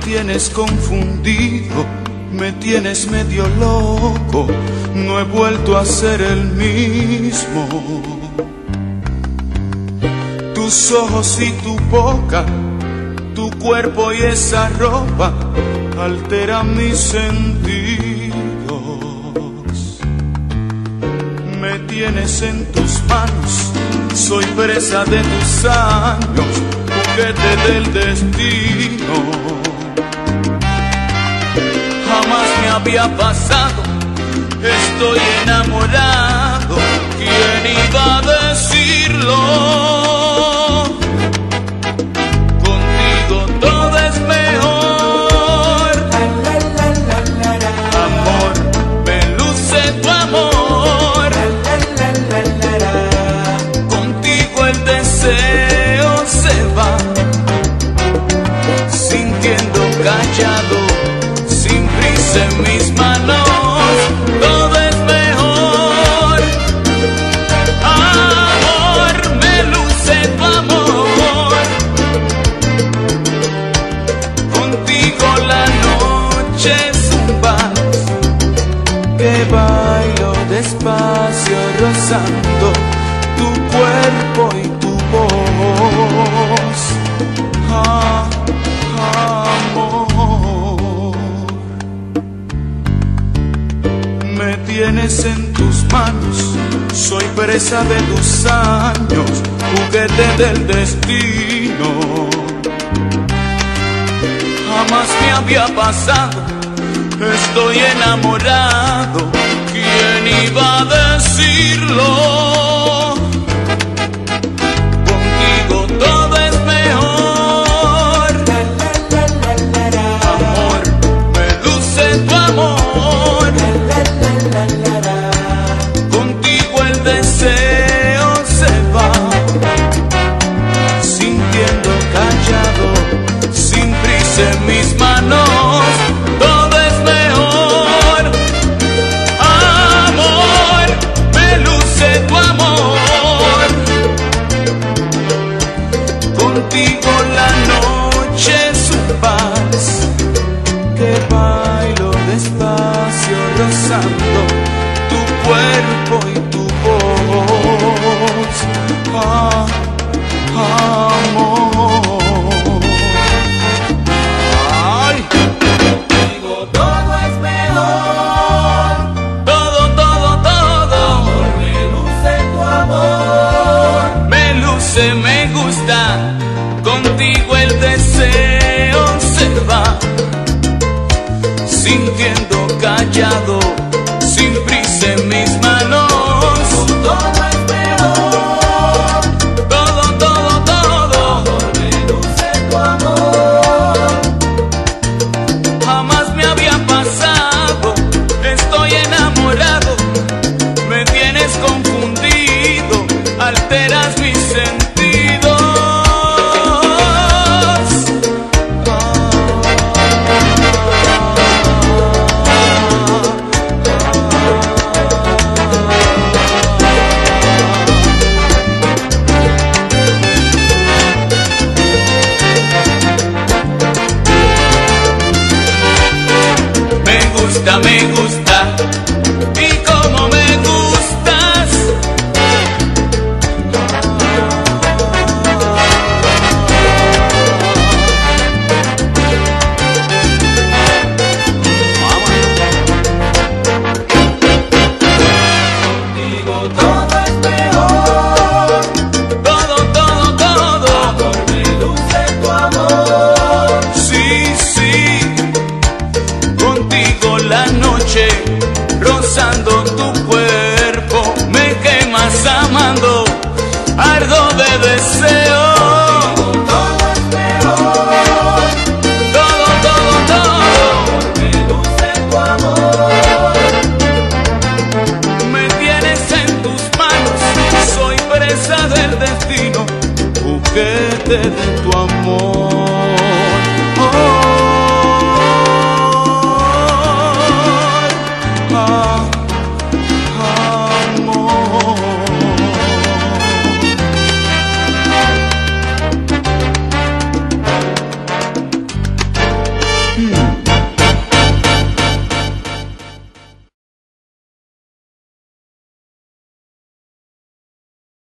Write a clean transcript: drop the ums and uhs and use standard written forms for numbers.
tienes confundido, me tienes medio loco, no he vuelto a ser el mismo. Tus ojos y tu boca, tu cuerpo y esa ropa alteran mis sentidos. Me tienes en tus manos, soy presa de tus años, juguete del destino. Jamás me había pasado, estoy enamorado, ¿quién iba a decirlo? Contigo todo es mejor, amor, me luce tu amor, contigo el deseo se va, sintiendo callado, sin prisa en mis manos, todo es mejor, amor, me luce tu amor, contigo la noche es un vals que bailo despacio rozando tu cuerpo y tu voz, amor. Me tienes en tus manos, soy presa de tus años, juguete del destino. Jamás me había pasado, estoy enamorado, ¿quién iba a decirlo?